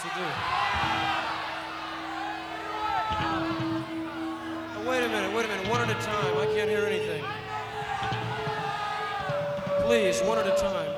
to do. Oh, wait a minute, one at a time. I can't hear anything. Please, one at a time.